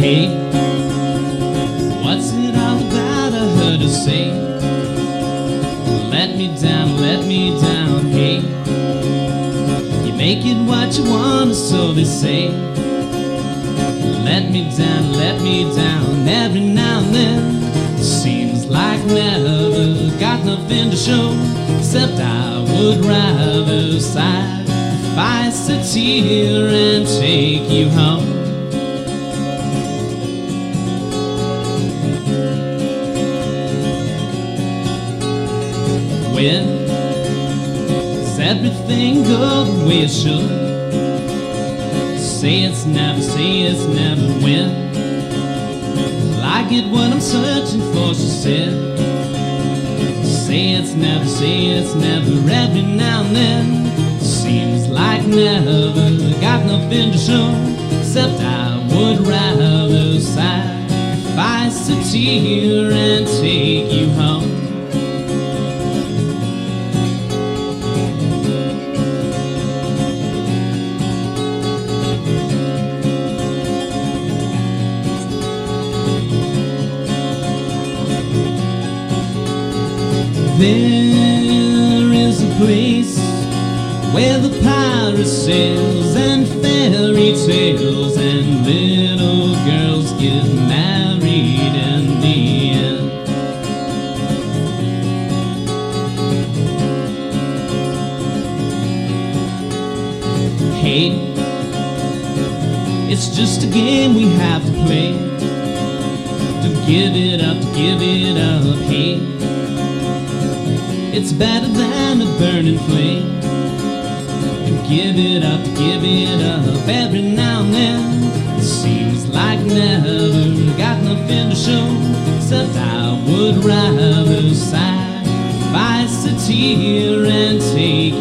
Hey, what's it all about? I heard her say, let me down, hey. You make it what you want, so they say. Let me down, every now and then. Seems like never, got nothing to show, except I would rather sigh if I sit here and take you home. When does everything go the way it should? Say it's never when. Will I get what I'm searching for, she said. Say it's never, every now and then. Seems like never, got nothing to show, except I would rather sigh if I sit here and take you home. There is a place where the pirate sails and fairy tales and little girls get married in the end. Hey, it's just a game we have to play. Don't give it up, hey. It's better than a burning flame. Give it up, every now and then. It seems like never, got nothing to show, except I would rather sigh if I sit here and take